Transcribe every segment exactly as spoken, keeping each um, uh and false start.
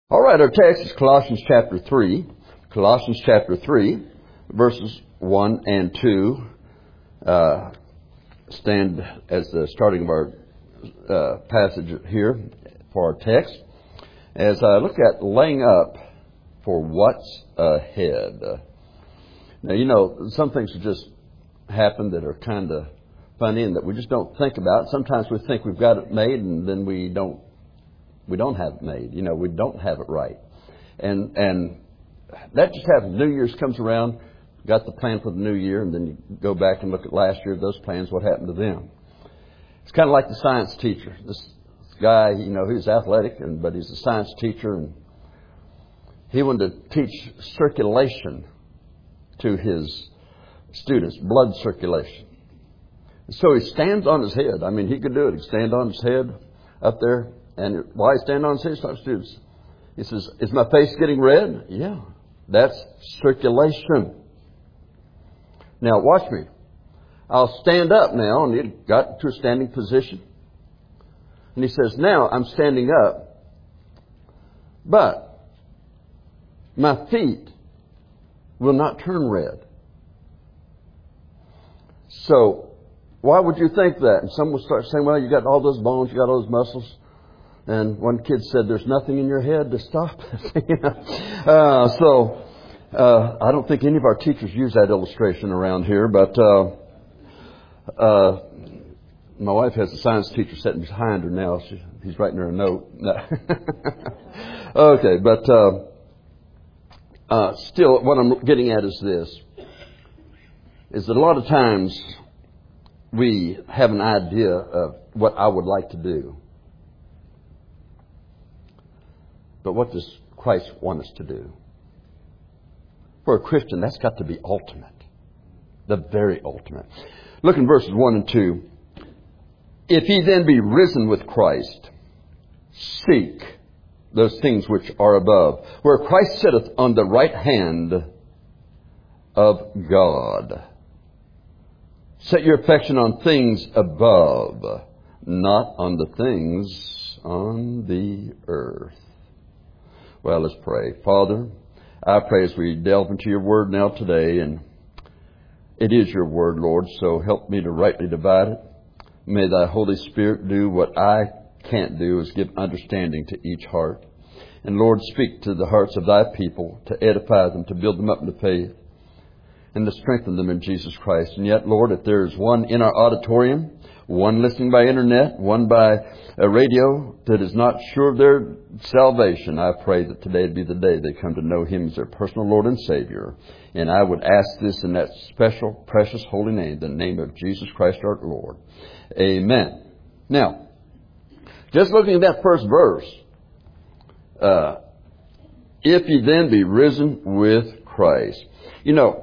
All right, our text is Colossians chapter three. Colossians chapter three, verses one and two uh, stand as the starting of our uh, passage here for our text. As I look at laying up for what's ahead. Now, you know, some things just happen that are kind of funny and that we just don't think about. Sometimes we think we've got it made and then we don't. We don't have it made. You know, we don't have it right. And and that just happens. New Year's comes around, got the plan for the new year, and then you go back and look at last year, those plans, what happened to them. It's kind of like the science teacher. This guy, you know, he's athletic, and but he's a science teacher, and he wanted to teach circulation to his students, blood circulation. So he stands on his head. I mean, he could do it. He'd stand on his head up there. And while he's standing on his head, he talks to students. He says, is my face getting red? Yeah, that's circulation. Now, watch me. I'll stand up now, and he got to a standing position. And he says, now I'm standing up, but my feet will not turn red. So, why would you think that? And some will start saying, well, you got all those bones, you got all those muscles. And one kid said, there's nothing in your head to stop it. uh, so, uh, I don't think any of our teachers use that illustration around here, but, uh, uh, my wife has a science teacher sitting behind her now. She, he's writing her a note. Okay, but, uh, uh, still, what I'm getting at is this, is that a lot of times we have an idea of what I would like to do. But what does Christ want us to do? For a Christian, that's got to be ultimate. The very ultimate. Look in verses one and two. If ye then be risen with Christ, seek those things which are above, where Christ sitteth on the right hand of God. Set your affection on things above, not on the things on the earth. Well, let's pray. Father, I pray as we delve into your word now today, and it is your word, Lord, so help me to rightly divide it. May thy Holy Spirit do what I can't do, is give understanding to each heart. And Lord, speak to the hearts of thy people, to edify them, to build them up in the faith, and to strengthen them in Jesus Christ. And yet, Lord, if there is one in our auditorium, one listening by internet, one by a radio that is not sure of their salvation, I pray that today would be the day they come to know Him as their personal Lord and Savior. And I would ask this in that special, precious, holy name, the name of Jesus Christ our Lord. Amen. Now, just looking at that first verse, uh, if ye then be risen with Christ. You know,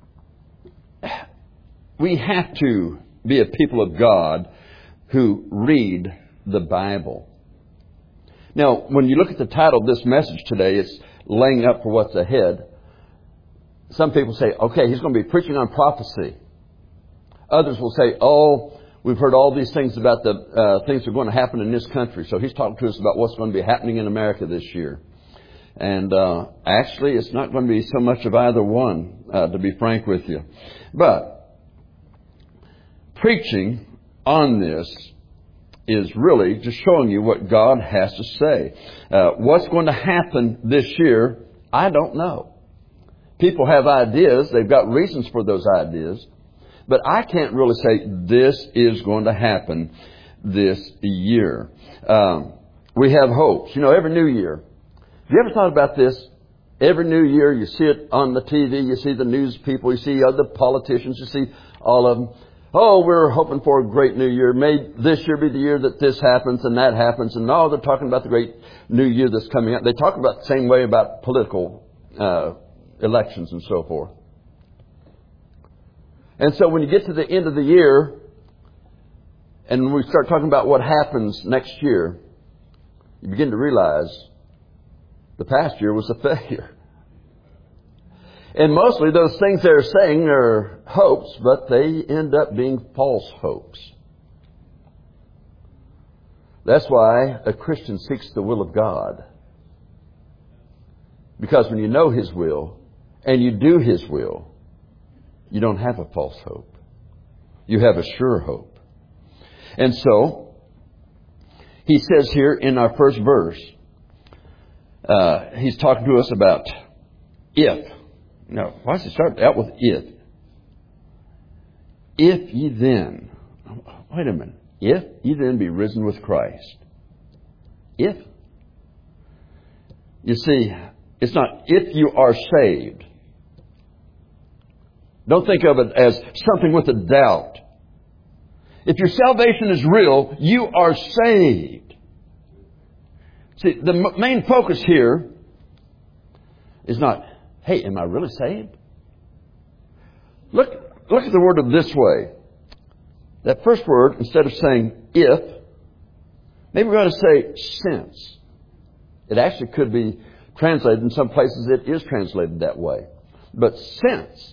we have to be a people of God who read the Bible. Now, when you look at the title of this message today, it's laying up for what's ahead. Some people say, okay, he's going to be preaching on prophecy. Others will say, oh, we've heard all these things about the uh, things that are going to happen in this country. So he's talking to us about what's going to be happening in America this year. And uh, actually, it's not going to be so much of either one, uh, to be frank with you. But preaching on this is really just showing you what God has to say. Uh, what's going to happen this year, I don't know. People have ideas. They've got reasons for those ideas. But I can't really say this is going to happen this year. Um, we have hopes. You know, every new year. Have you ever thought about this? Every new year you see it on the T V. You see the news people. You see other politicians. You see all of them. Oh, we're hoping for a great new year. May this year be the year that this happens and that happens. And now they're talking about the great new year that's coming up. They talk about the same way about political uh, elections and so forth. And so when you get to the end of the year and we start talking about what happens next year, you begin to realize the past year was a failure. And mostly those things they're saying are hopes, but they end up being false hopes. That's why a Christian seeks the will of God. Because when you know His will and you do His will, you don't have a false hope. You have a sure hope. And so, He says here in our first verse, uh, He's talking to us about if. Now, why does He start out with if? If ye then, wait a minute, if ye then be risen with Christ. If. You see, it's not if you are saved. Don't think of it as something with a doubt. If your salvation is real, you are saved. See, the m- main focus here is not, hey, am I really saved? Look, look at the word of this way. That first word, instead of saying if, maybe we ought to say since. It actually could be translated, in some places it is translated that way. But since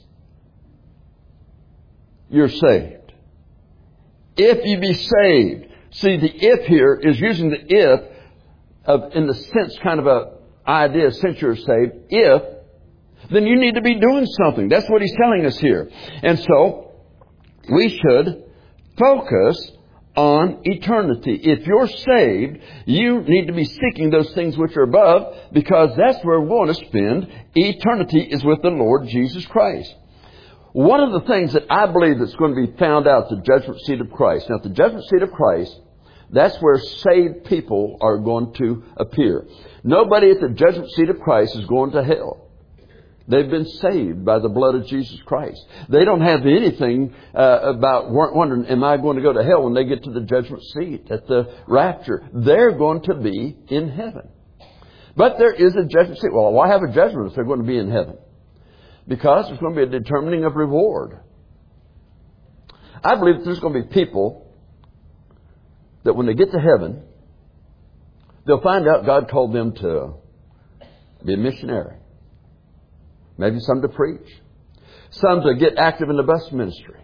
you're saved, if you be saved. See, the if here is using the if of, in the sense kind of a idea, since you're saved, if, then you need to be doing something. That's what He's telling us here. And so, we should focus on eternity. If you're saved, you need to be seeking those things which are above, because that's where we're going to spend eternity, is with the Lord Jesus Christ. One of the things that I believe that's going to be found out at the judgment seat of Christ. Now, at the judgment seat of Christ, that's where saved people are going to appear. Nobody at the judgment seat of Christ is going to hell. They've been saved by the blood of Jesus Christ. They don't have anything uh, about wondering, am I going to go to hell when they get to the judgment seat at the rapture? They're going to be in heaven. But there is a judgment seat. Well, why have a judgment if they're going to be in heaven? Because there's going to be a determining of reward. I believe that there's going to be people that when they get to heaven, they'll find out God called them to be a missionary. Maybe some to preach. Some to get active in the bus ministry.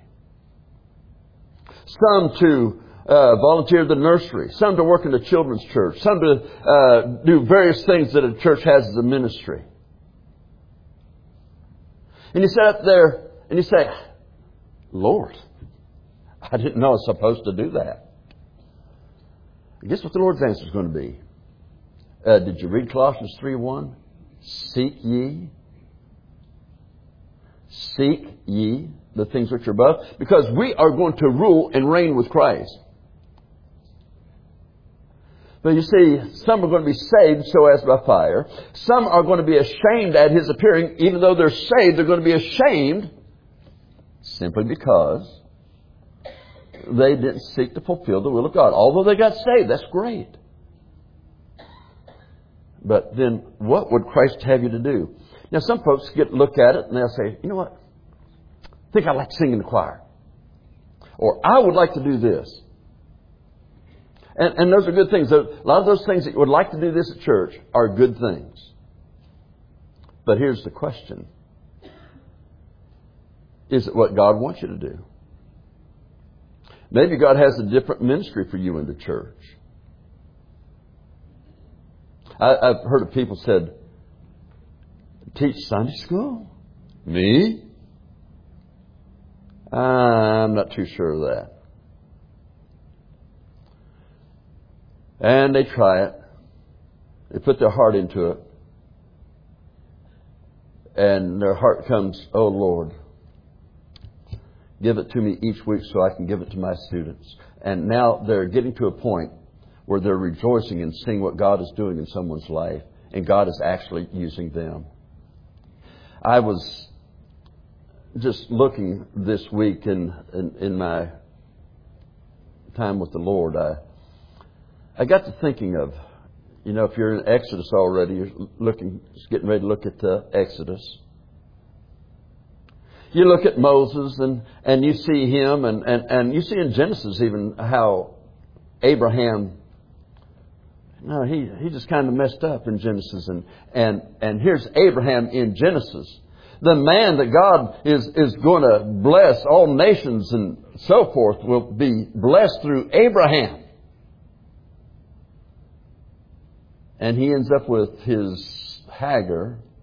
Some to uh, volunteer at the nursery. Some to work in the children's church. Some to uh, do various things that a church has as a ministry. And you sit up there and you say, Lord, I didn't know I was supposed to do that. Guess what the Lord's answer is going to be? Uh, did you read Colossians three one? Seek ye. Seek ye the things which are above. Because we are going to rule and reign with Christ. But you see, some are going to be saved so as by fire. Some are going to be ashamed at His appearing. Even though they're saved, they're going to be ashamed simply because they didn't seek to fulfill the will of God. Although they got saved, that's great. But then what would Christ have you to do? Now, some folks get look at it and they'll say, you know what? I think I'd like to sing in the choir. Or I would like to do this. And, and those are good things. A lot of those things that you would like to do this at church are good things. But here's the question. Is it what God wants you to do? Maybe God has a different ministry for you in the church. I, I've heard of people said, teach Sunday school? Me? I'm not too sure of that. And they try it. They put their heart into it. And their heart comes, oh Lord, give it to me each week so I can give it to my students. And now they're getting to a point where they're rejoicing and seeing what God is doing in someone's life. And God is actually using them. I was just looking this week in, in, in my time with the Lord. I, I got to thinking of, you know, if you're in Exodus already, you're looking, just getting ready to look at the Exodus. You look at Moses and, and you see him and, and, and you see in Genesis even how Abraham, no, he, he just kind of messed up in Genesis. And, and, and here's Abraham in Genesis. The man that God is, is going to bless, all nations and so forth will be blessed through Abraham. And he ends up with his Hagar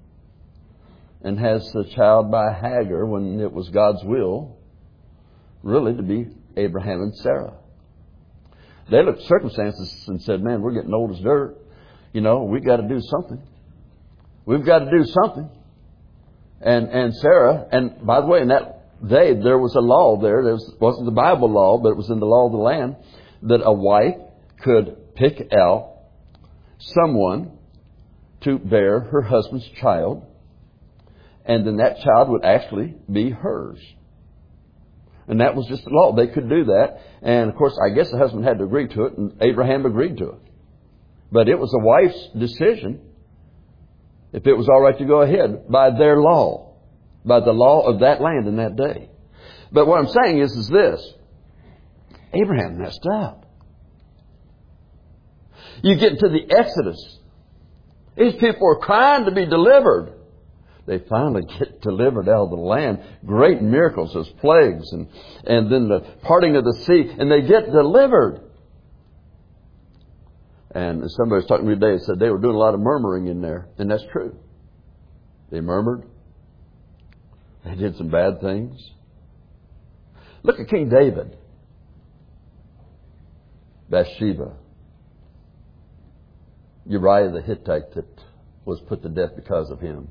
and has a child by Hagar when it was God's will, really, to be Abraham and Sarah. They looked at circumstances and said, man, we're getting old as dirt. You know, we've got to do something. We've got to do something. And and Sarah, and by the way, in that day, there was a law there. There was, wasn't the Bible law, but it was in the law of the land, that a wife could pick out someone to bear her husband's child, and then that child would actually be hers. And that was just the law. They could do that. And, of course, I guess the husband had to agree to it, and Abraham agreed to it. But it was the wife's decision if it was all right to go ahead by their law, by the law of that land in that day. But what I'm saying is, is this. Abraham messed up. You get into the Exodus. These people are crying to be delivered. They finally get delivered out of the land. Great miracles, those plagues, and, and then the parting of the sea, and they get delivered. And somebody was talking to me today and said they were doing a lot of murmuring in there. And that's true. They murmured. They did some bad things. Look at King David. Bathsheba. Uriah the Hittite that was put to death because of him.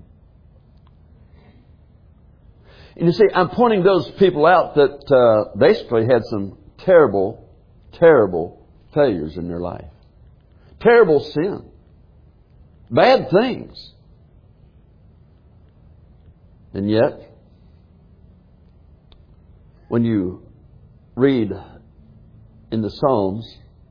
And you see, I'm pointing those people out that uh, basically had some terrible, terrible failures in their life. Terrible sin. Bad things. And yet, when you read in the Psalms,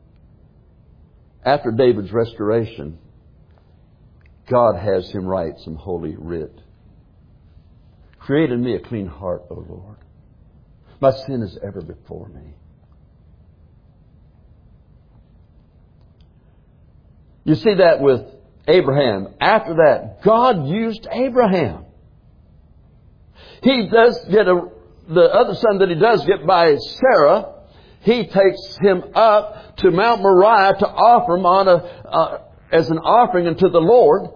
after David's restoration, God has him write some holy writ. Create in me a clean heart, O Lord. My sin is ever before me. You see that with Abraham. After that, God used Abraham. He does get a, the other son that he does get by Sarah. He takes him up to Mount Moriah to offer him on a, uh, as an offering unto the Lord.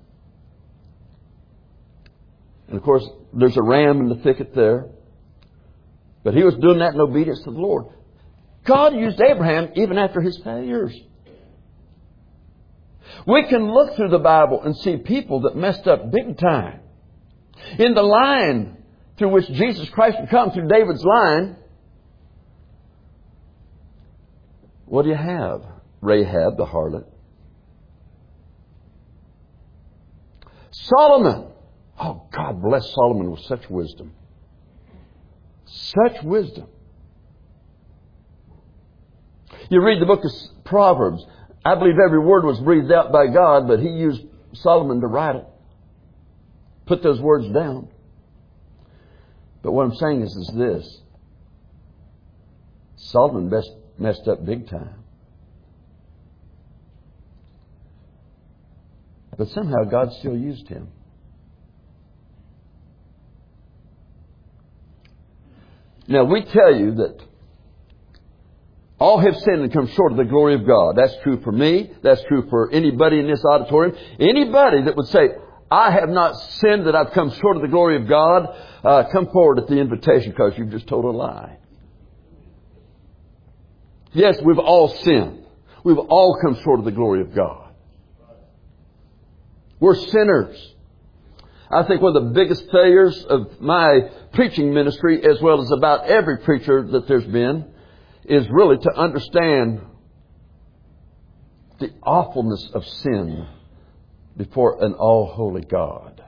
And of course, there's a ram in the thicket there. But he was doing that in obedience to the Lord. God used Abraham even after his failures. We can look through the Bible and see people that messed up big time. In the line through which Jesus Christ would come, through David's line, what do you have? Rahab the harlot. Solomon. Oh, God bless Solomon with such wisdom. Such wisdom. You read the book of Proverbs. I believe every word was breathed out by God, but he used Solomon to write it. Put those words down. But what I'm saying is, is this. Solomon best messed up big time. But somehow God still used him. Now, we tell you that all have sinned and come short of the glory of God. That's true for me. That's true for anybody in this auditorium. Anybody that would say, I have not sinned, that I've come short of the glory of God, uh, come forward at the invitation, because you've just told a lie. Yes, we've all sinned. We've all come short of the glory of God. We're sinners. I think one of the biggest failures of my preaching ministry, as well as about every preacher that there's been, is really to understand the awfulness of sin before an all-holy God.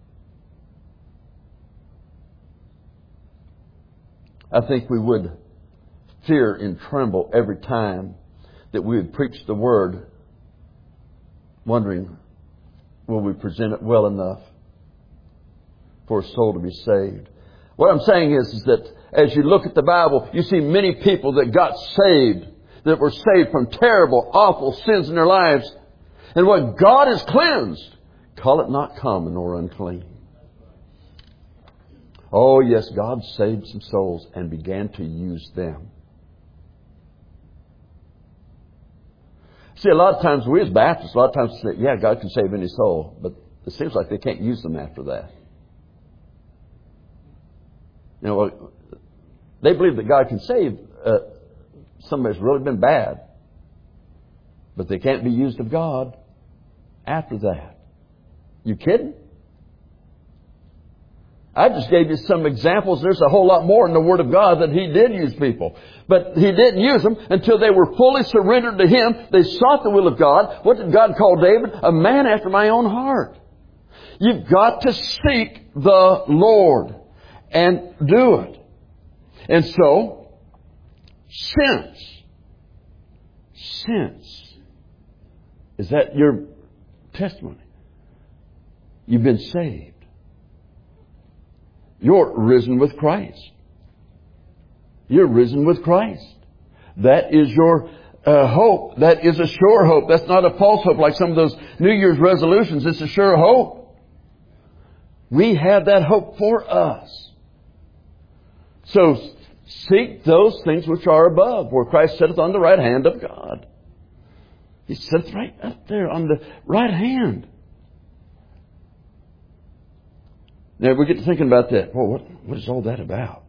I think we would fear and tremble every time that we would preach the Word, wondering, will we present it well enough for a soul to be saved? What I'm saying is, is that as you look at the Bible, you see many people that got saved, that were saved from terrible, awful sins in their lives. And what God has cleansed, call it not common or unclean. Oh yes, God saved some souls and began to use them. See, a lot of times we as Baptists, a lot of times say, yeah, God can save any soul. But it seems like they can't use them after that. You know, they believe that God can save uh, somebody who's really been bad. But they can't be used of God after that. You kidding? I just gave you some examples. There's a whole lot more in the Word of God that He did use people. But He didn't use them until they were fully surrendered to Him. They sought the will of God. What did God call David? A man after my own heart. You've got to seek the Lord and do it. And so, since, since, is that your testimony? You've been saved. You're risen with Christ. You're risen with Christ. That is your uh, hope. That is a sure hope. That's not a false hope like some of those New Year's resolutions. It's a sure hope. We have that hope for us. So seek those things which are above, where Christ sitteth on the right hand of God. He sits right up there on the right hand. Now we get to thinking about that. Well, what, what is all that about?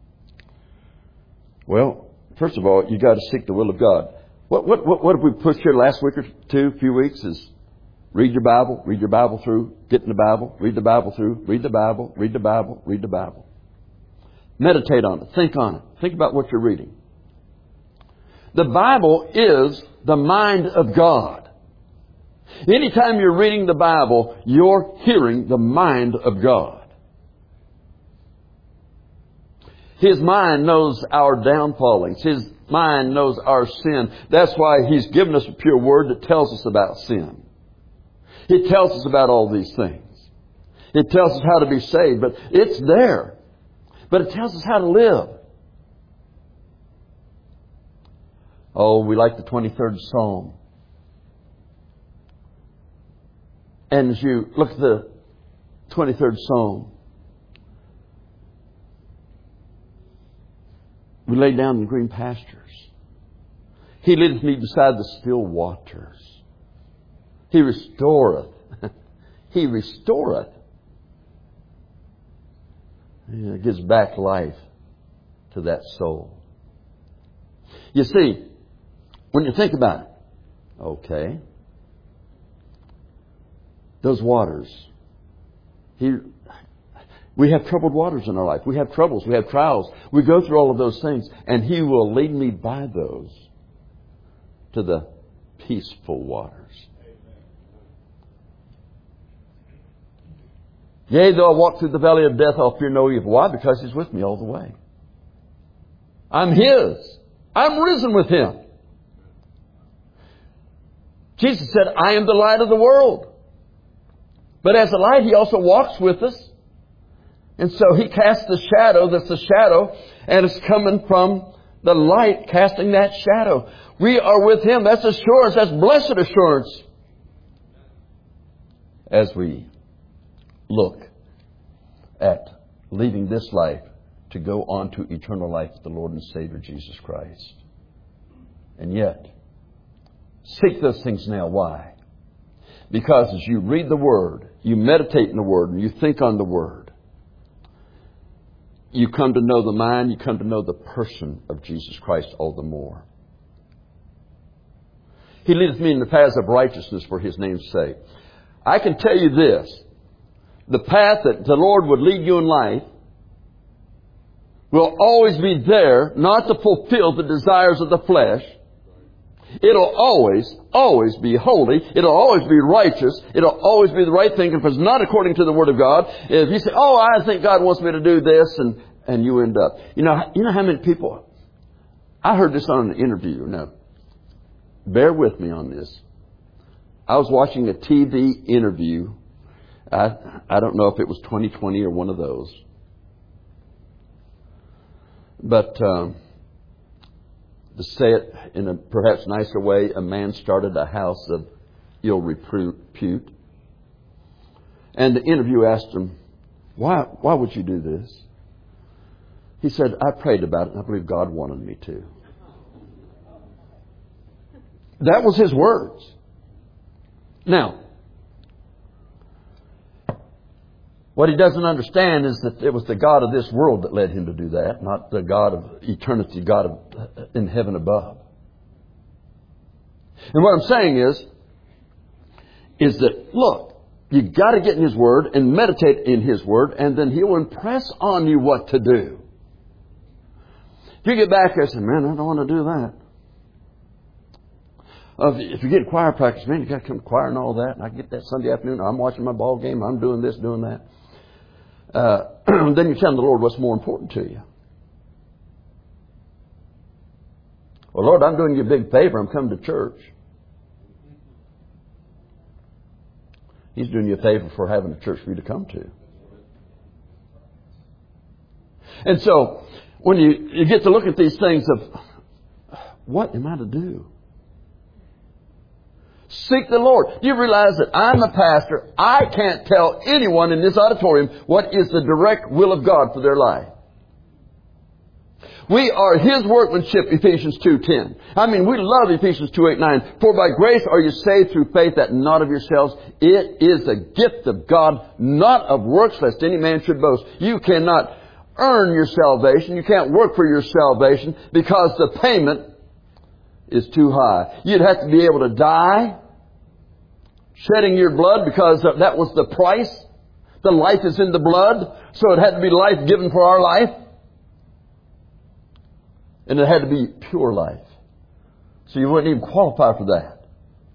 Well, first of all, you got to seek the will of God. What what what, what have we pushed here last week or two, a few weeks? Is read your Bible, read your Bible through, get in the Bible, read the Bible through, read the Bible, read the Bible, read the Bible. Meditate on it. Think on it. Think about what you're reading. The Bible is the mind of God. Anytime you're reading the Bible, you're hearing the mind of God. His mind knows our downfallings. His mind knows our sin. That's why He's given us a pure word that tells us about sin. It tells us about all these things. It tells us how to be saved, but it's there. But it tells us how to live. Oh, we like the twenty-third Psalm. And as you look at the twenty-third Psalm, we lay down in the green pastures. He leadeth me beside the still waters. He restoreth. He restoreth. It gives back life to that soul. You see, when you think about it, okay, those waters, he, we have troubled waters in our life. We have troubles. We have trials. We go through all of those things, and He will lead me by those to the peaceful waters. Yea, though I walk through the valley of death, I'll fear no evil. Why? Because He's with me all the way. I'm His. I'm risen with Him. Jesus said, I am the light of the world. But as a light, He also walks with us. And so He casts the shadow that's the shadow, and it's coming from the light casting that shadow. We are with Him. That's assurance. That's blessed assurance. As we look at leaving this life to go on to eternal life with the Lord and Savior Jesus Christ. And yet, seek those things now. Why? Because as you read the Word, you meditate in the Word, and you think on the Word, you come to know the mind, you come to know the person of Jesus Christ all the more. He leadeth me in the paths of righteousness for His name's sake. I can tell you this. The path that the Lord would lead you in life will always be there, not to fulfill the desires of the flesh. It'll always, always be holy. It'll always be righteous. It'll always be the right thing. If it's not according to the Word of God, if you say, oh, I think God wants me to do this, and, and you end up. You know, you know how many people, I heard this on an interview. Now, bear with me on this. I was watching a T V interview. I, I don't know if it was twenty twenty or one of those. But um, to say it in a perhaps nicer way, a man started a house of ill repute. And the interview asked him, why, why would you do this? He said, I prayed about it and I believe God wanted me to. That was his words. Now, What he doesn't understand is that it was the God of this world that led him to do that, not the God of eternity, God of, in heaven above. And what I'm saying is, is that, look, you got to get in His Word and meditate in His Word, and then He will impress on you what to do. If you get back there and say, man, I don't want to do that. Uh, if you get choir practice, man, you got to come to choir and all that. And I get that Sunday afternoon, I'm watching my ball game, I'm doing this, doing that. Uh, then you're telling the Lord what's more important to you. Well, Lord, I'm doing you a big favor. I'm coming to church. He's doing you a favor for having a church for you to come to. And so, when you, you get to look at these things of, what am I to do? Seek the Lord. Do you realize that I'm a pastor? I can't tell anyone in this auditorium what is the direct will of God for their life. We are His workmanship, Ephesians two ten. I mean, we love Ephesians two eight nine. For by grace are you saved through faith, that not of yourselves. It is a gift of God, not of works, lest any man should boast. You cannot earn your salvation. You can't work for your salvation because the payment is too high. You'd have to be able to die, shedding your blood, because that was the price. The life is in the blood, so it had to be life given for our life. And it had to be pure life. So you wouldn't even qualify for that.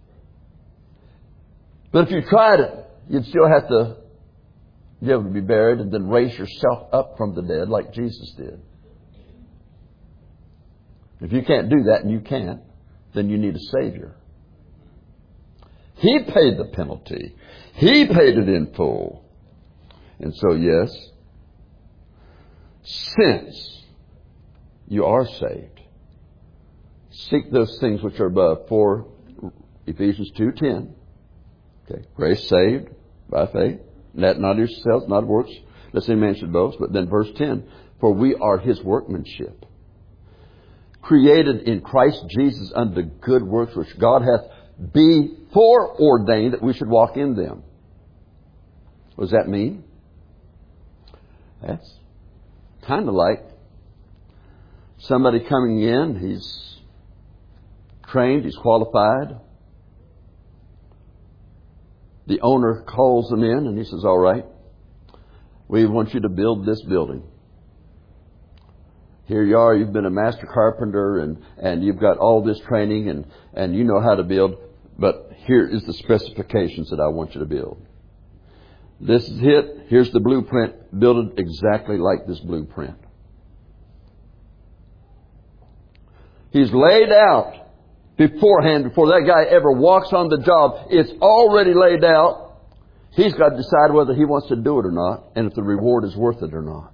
But if you tried it, you'd still have to be able to be buried and then raise yourself up from the dead like Jesus did. If you can't do that, and you can't, then you need a Savior. He paid the penalty. He paid it in full. And so, yes, since you are saved, seek those things which are above. For Ephesians two ten, okay, grace saved by faith, that not of yourselves, not of works, lest any man should boast. But then verse ten, for we are His workmanship, created in Christ Jesus unto good works, which God hath before ordained that we should walk in them. What does that mean? That's kind of like somebody coming in. He's trained, he's qualified. The owner calls them in and he says, all right, we want you to build this building. Here you are, you've been a master carpenter and, and you've got all this training and, and you know how to build, but here is the specifications that I want you to build. This is it. Here's the blueprint. Build it exactly like this blueprint. He's laid out beforehand, before that guy ever walks on the job. It's already laid out. He's got to decide whether he wants to do it or not, and if the reward is worth it or not.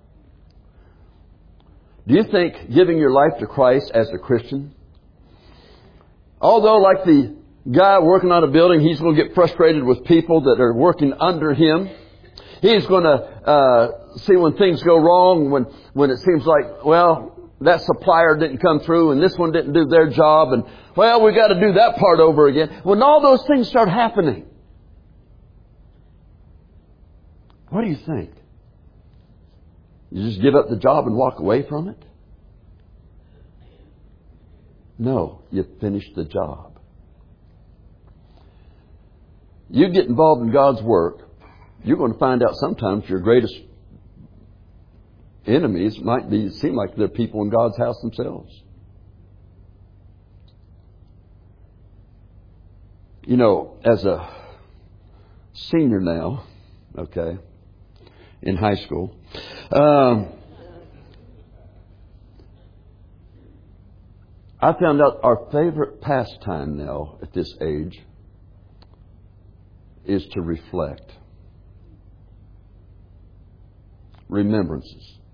Do you think giving your life to Christ as a Christian, although like the guy working on a building, he's going to get frustrated with people that are working under him. He's going to uh, see when things go wrong, when, when it seems like, well, that supplier didn't come through and this one didn't do their job, and, well, we've got to do that part over again. When all those things start happening, what do you think? You just give up the job and walk away from it? No, you finish the job. You get involved in God's work, you're going to find out sometimes your greatest enemies might be seem like they're people in God's house themselves. You know, as a senior now, okay, in high school, um, I found out our favorite pastime now at this age is to reflect. Remembrances.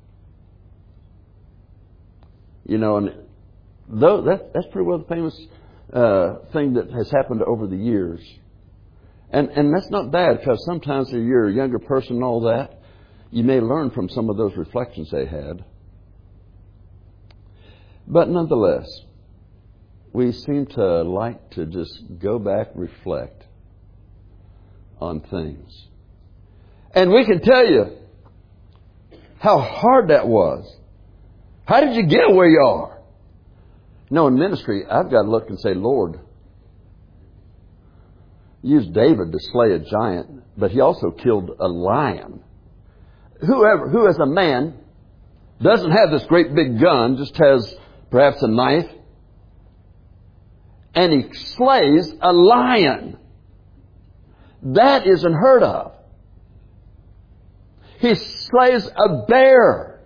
You know, and though that, that's pretty well the famous uh, thing that has happened over the years. And and that's not bad, because sometimes if you're a younger person and all that, you may learn from some of those reflections they had. But nonetheless, we seem to like to just go back, reflect on things. And we can tell you how hard that was. How did you get where you are? No, in ministry, I've got to look and say, Lord, used David to slay a giant, but he also killed a lion. Whoever, who as a man doesn't have this great big gun, just has perhaps a knife, and he slays a lion. That is unheard of. He slays a bear.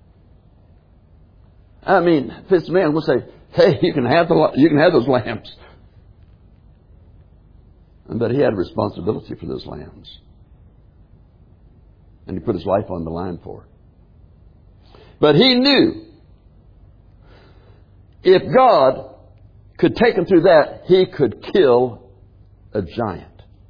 I mean, if it's a man, we'll say, hey, you can have the, you can have those lambs. But he had a responsibility for those lambs. And he put his life on the line for it. But he knew if God could take him through that, he could kill a giant.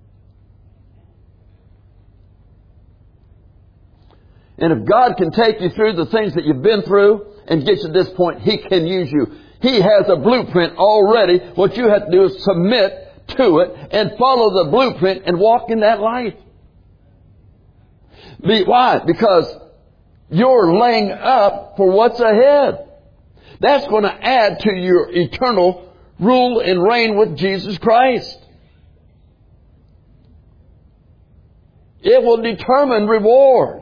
And if God can take you through the things that you've been through and get you to this point, He can use you. He has a blueprint already. What you have to do is submit to it and follow the blueprint and walk in that life. Be, why? Because you're laying up for what's ahead. That's going to add to your eternal rule and reign with Jesus Christ. It will determine reward.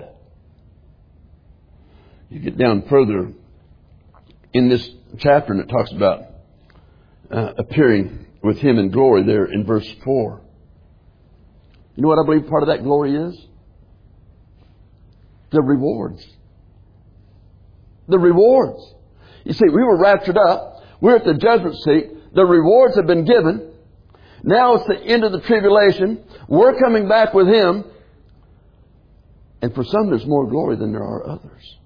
You get down further in this chapter and it talks about uh, appearing with Him in glory there in verse four. You know what I believe part of that glory is? The rewards. The rewards. You see, we were raptured up. We're at the judgment seat. The rewards have been given. Now it's the end of the tribulation. We're coming back with Him. And for some there's more glory than there are others.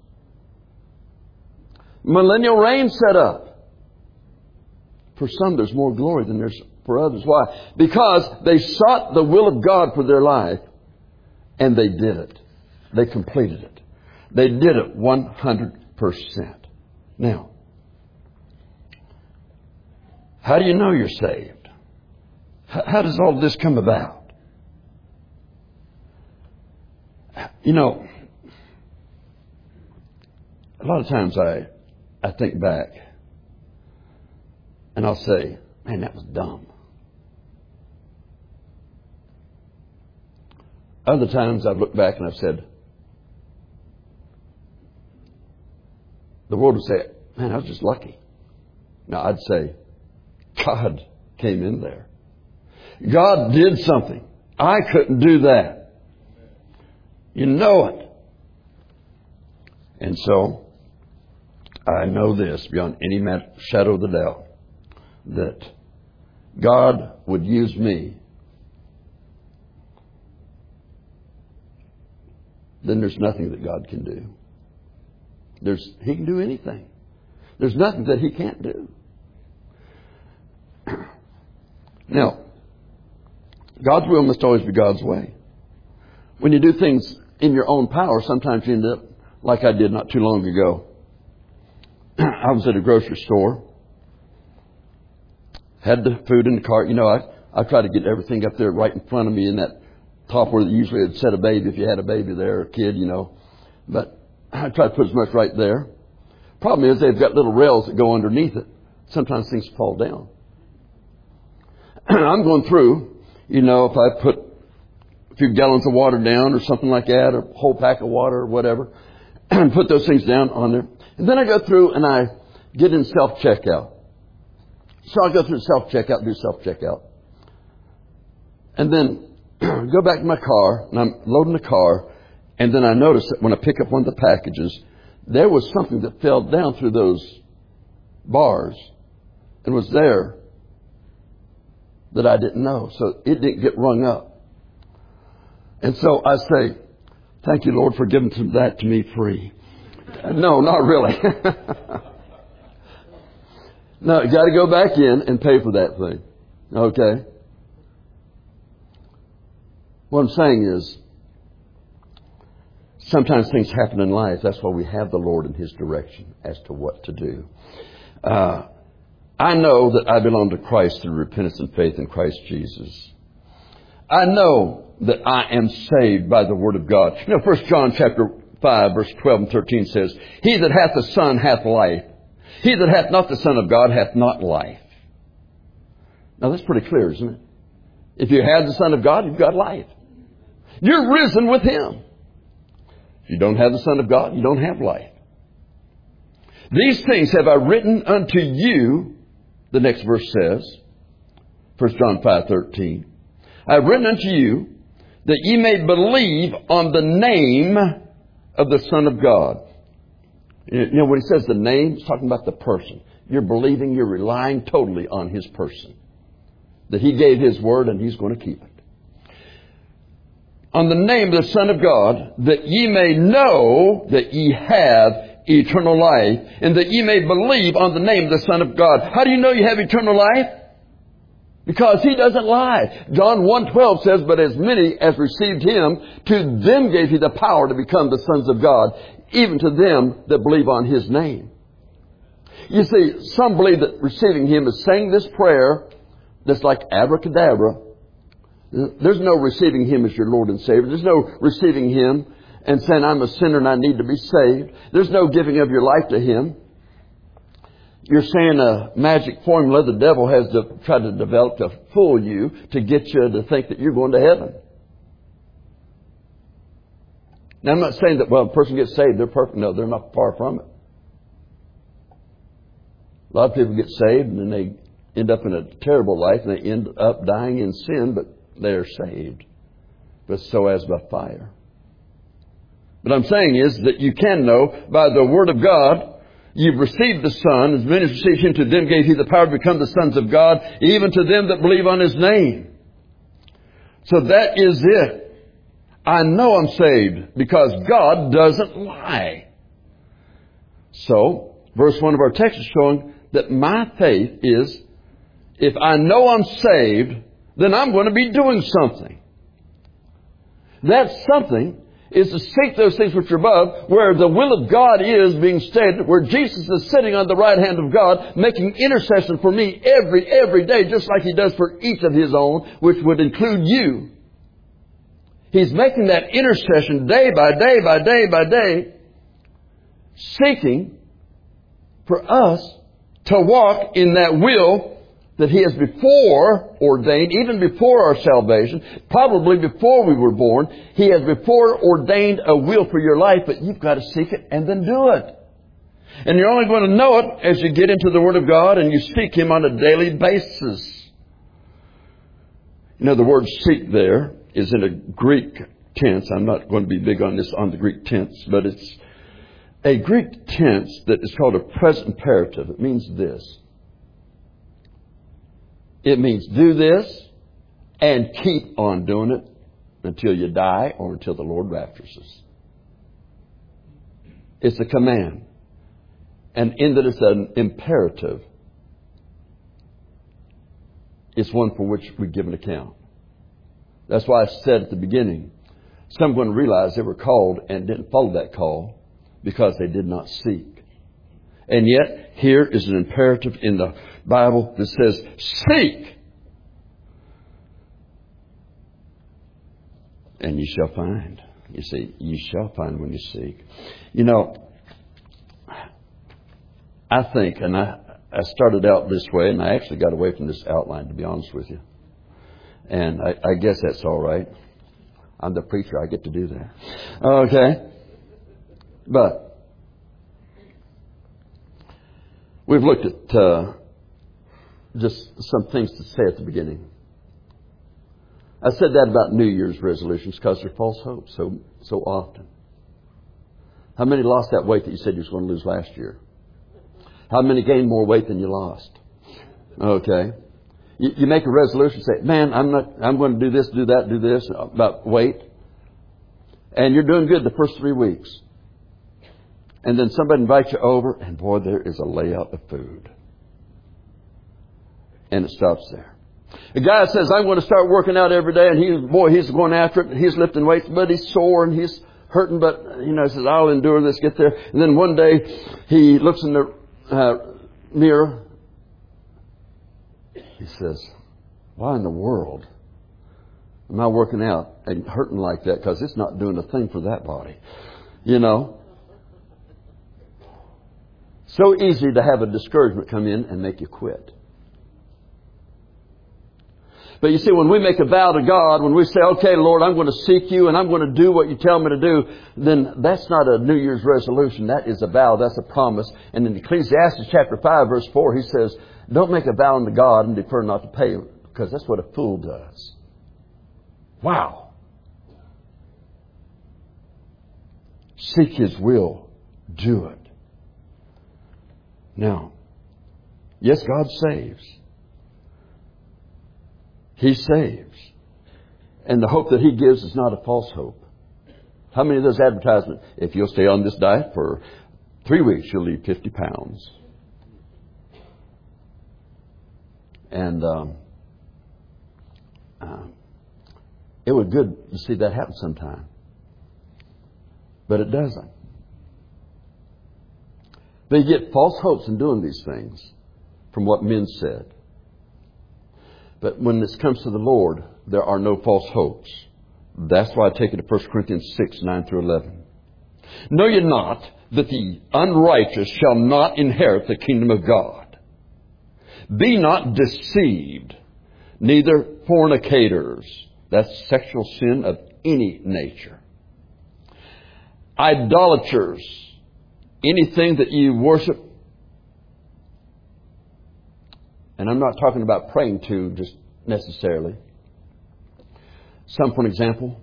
Millennial reign set up. For some there's more glory than there's for others. Why? Because they sought the will of God for their life. And they did it. They completed it. They did it one hundred percent. Now, how do you know you're saved? How does all this come about? You know, a lot of times I, I think back and I'll say, man, that was dumb. Other times I've looked back and I've said, the world would say, man, I was just lucky. Now I'd say, God came in there. God did something. I couldn't do that. You know it. And so, I know this beyond any shadow of the doubt, that God would use me. Then there's nothing that God can do. There's, He can do anything. There's nothing that He can't do. Now, God's will must always be God's way. When you do things in your own power, sometimes you end up like I did not too long ago. I was at a grocery store. Had the food in the cart. You know, I, I try to get everything up there right in front of me in that top where usually it'd set a baby if you had a baby there or a kid, you know. But I try to put as much right there. Problem is they've got little rails that go underneath it. Sometimes things fall down. I'm going through, you know, if I put a few gallons of water down or something like that, or a whole pack of water or whatever, and put those things down on there. And then I go through and I get in self-checkout. So I go through self-checkout, do self-checkout. And then go back to my car, and I'm loading the car, and then I notice that when I pick up one of the packages, there was something that fell down through those bars and was there that I didn't know. So it didn't get rung up. And so I say, thank you, Lord, for giving that to me free. No, not really. No, you got to go back in and pay for that thing. Okay? What I'm saying is, sometimes things happen in life. That's why we have the Lord in His direction as to what to do. Uh, I know that I belong to Christ through repentance and faith in Christ Jesus. I know that I am saved by the Word of God. You know, First John chapter five, verse twelve and thirteen says, He that hath the Son hath life. He that hath not the Son of God hath not life. Now that's pretty clear, isn't it? If you have the Son of God, you've got life. You're risen with Him. If you don't have the Son of God, you don't have life. These things have I written unto you, the next verse says, First John five thirteen. I have written unto you that ye may believe on the name of the Son of God. You know, when he says the name, he's talking about the person. You're believing, you're relying totally on His person. That He gave His word and He's going to keep it. On the name of the Son of God, that ye may know that ye have eternal life, and that ye may believe on the name of the Son of God. How do you know you have eternal life? Because He doesn't lie. John one twelve says, But as many as received Him, to them gave He the power to become the sons of God, even to them that believe on His name. You see, some believe that receiving Him is saying this prayer that's like abracadabra. There's no receiving Him as your Lord and Savior. There's no receiving Him and saying, I'm a sinner and I need to be saved. There's no giving of your life to Him. You're saying a magic formula the devil has to try to develop to fool you, to get you to think that you're going to heaven. Now, I'm not saying that, well, a person gets saved, they're perfect. No, they're not far from it. A lot of people get saved and then they end up in a terrible life and they end up dying in sin, but they're saved. But so as by fire. What I'm saying is that you can know by the Word of God. You've received the Son. As many as received Him, to them gave He the power to become the sons of God, even to them that believe on His name. So that is it. I know I'm saved because God doesn't lie. So, verse one of our text is showing that my faith is, if I know I'm saved, then I'm going to be doing something. That something is to seek those things which are above, where the will of God is being stated, where Jesus is sitting on the right hand of God, making intercession for me every, every day, just like He does for each of His own, which would include you. He's making that intercession day by day by day by day, seeking for us to walk in that will that He has before ordained, even before our salvation, probably before we were born. He has before ordained a will for your life, but you've got to seek it and then do it. And you're only going to know it as you get into the Word of God and you seek Him on a daily basis. You know, the word seek there is in a Greek tense. I'm not going to be big on this, on the Greek tense, but it's a Greek tense that is called a present imperative. It means this. It means do this and keep on doing it until you die or until the Lord raptures us. It's a command. And in that it's an imperative, it's one for which we give an account. That's why I said at the beginning, someone realized they were called and didn't follow that call because they did not seek. And yet, here is an imperative in the Bible that says, seek, and you shall find. You see, you shall find when you seek. You know, I think, and I, I started out this way, and I actually got away from this outline, to be honest with you. And I, I guess that's all right. I'm the preacher. I get to do that. Okay. But we've looked at uh, just some things to say at the beginning. I said that about New Year's resolutions because they're false hopes so so often. How many lost that weight that you said you were going to lose last year? How many gained more weight than you lost? Okay. You, you make a resolution, say, man, I'm not. I'm going to do this, do that, do this about weight, and you're doing good the first three weeks. And then somebody invites you over, and boy, there is a layout of food. And it stops there. A guy says, I'm going to start working out every day, and he, boy, he's going after it, and he's lifting weights, but he's sore, and he's hurting, but, you know, he says, I'll endure this, get there. And then one day, he looks in the uh, mirror. He says, why in the world am I working out and hurting like that? Because it's not doing a thing for that body. You know. So easy to have a discouragement come in and make you quit. But you see, when we make a vow to God, when we say, okay, Lord, I'm going to seek you and I'm going to do what you tell me to do, then that's not a New Year's resolution. That is a vow. That's a promise. And in Ecclesiastes chapter five, verse four, he says, don't make a vow unto God and defer not to pay, because that's what a fool does. Wow. Seek His will. Do it. Now, yes, God saves. He saves. And the hope that He gives is not a false hope. How many of those advertisements? If you'll stay on this diet for three weeks, you'll lose fifty pounds. And um, uh, it would be good to see that happen sometime. But it doesn't. They get false hopes in doing these things from what men said. But when this comes to the Lord, there are no false hopes. That's why I take it to First Corinthians six, nine through eleven. Know ye not that the unrighteous shall not inherit the kingdom of God? Be not deceived, neither fornicators, that's sexual sin of any nature, idolaters, anything that you worship. And I'm not talking about praying to just necessarily. Some, for example,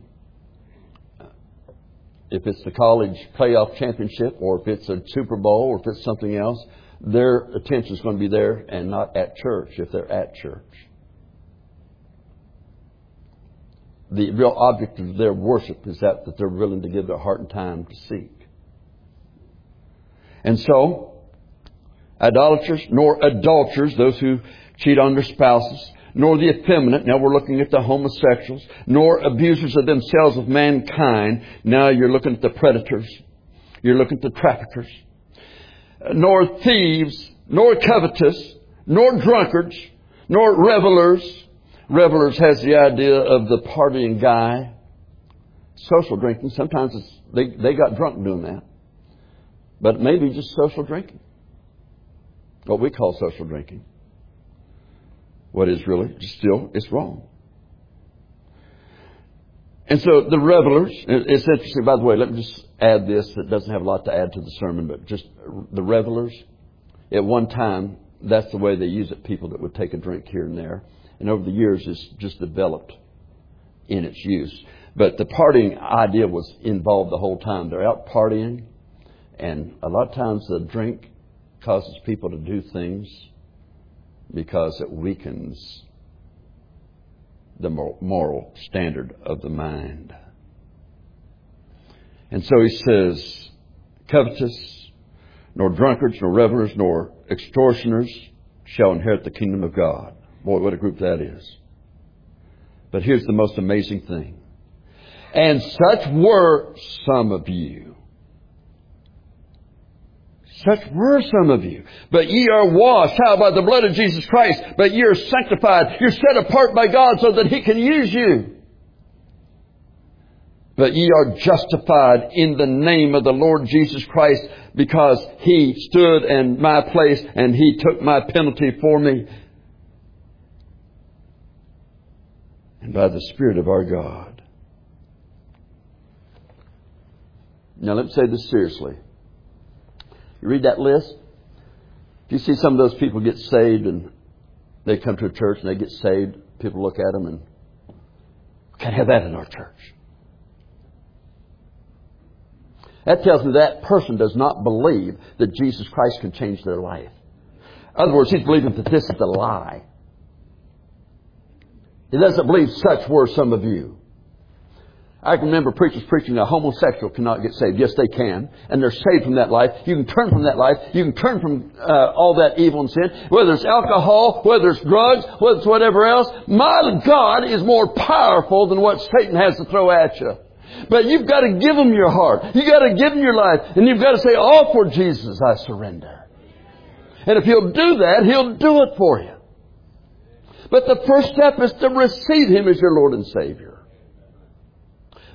if it's the college playoff championship, or if it's a Super Bowl, or if it's something else, their attention is going to be there and not at church if they're at church. The real object of their worship is that, that they're willing to give their heart and time to seek. And so, idolaters, nor adulterers, those who cheat on their spouses, nor the effeminate, now we're looking at the homosexuals, nor abusers of themselves of mankind, now you're looking at the predators, you're looking at the traffickers, nor thieves, nor covetous, nor drunkards, nor revelers. Revelers has the idea of the partying guy. Social drinking, sometimes it's, they, they got drunk doing that. But maybe just social drinking. What we call social drinking. What is really still, it's wrong. And so the revelers, it's interesting, by the way, let me just add this. It doesn't have a lot to add to the sermon, but just the revelers, at one time, that's the way they use it, people that would take a drink here and there. And over the years, it's just developed in its use. But the partying idea was involved the whole time. They're out partying, and a lot of times the drink causes people to do things because it weakens the moral standard of the mind. And so he says, covetous, nor drunkards, nor revelers, nor extortioners shall inherit the kingdom of God. Boy, what a group that is. But here's the most amazing thing. And such were some of you. Such were some of you. But ye are washed. How? By the blood of Jesus Christ. But ye are sanctified. You're set apart by God so that He can use you. But ye are justified in the name of the Lord Jesus Christ, because He stood in my place and He took my penalty for me. And by the Spirit of our God. Now let me say this seriously. You read that list. If you see some of those people get saved and they come to a church and they get saved, people look at them and we can't have that in our church. That tells me that person does not believe that Jesus Christ can change their life. In other words, he's believing that this is a lie. He doesn't believe such were some of you. I can remember preachers preaching a homosexual cannot get saved. Yes, they can. And they're saved from that life. You can turn from that life. You can turn from uh, all that evil and sin. Whether it's alcohol, whether it's drugs, whether it's whatever else. My God is more powerful than what Satan has to throw at you. But you've got to give Him your heart. You've got to give Him your life. And you've got to say, all for Jesus I surrender. And if He'll do that, He'll do it for you. But the first step is to receive Him as your Lord and Savior.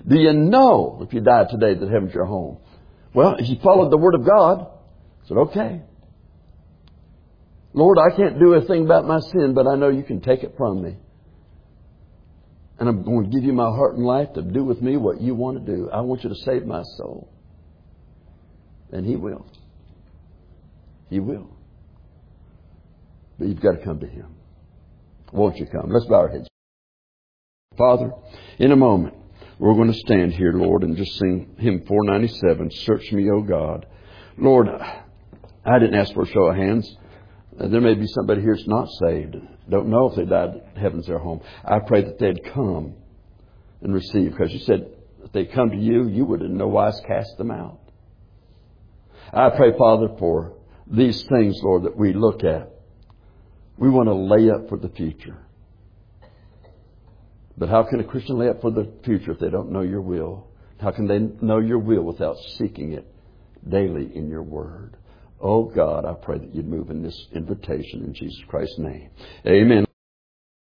Do you know if you died today that heaven's your home? Well, he followed the Word of God. I said, okay. Lord, I can't do a thing about my sin, but I know you can take it from me. And I'm going to give you my heart and life to do with me what you want to do. I want you to save my soul. And He will. He will. But you've got to come to Him. Won't you come? Let's bow our heads. Father, in a moment, we're going to stand here, Lord, and just sing hymn four ninety-seven, Search Me, O God. Lord, I didn't ask for a show of hands. There may be somebody here that's not saved. Don't know if they died, heaven's their home. I pray that they'd come and receive. Because you said if they come to you, you would in no wise cast them out. I pray, Father, for these things, Lord, that we look at. We want to lay up for the future. But how can a Christian lay up for the future if they don't know your will? How can they know your will without seeking it daily in your word? Oh God, I pray that you'd move in this invitation in Jesus Christ's name. Amen.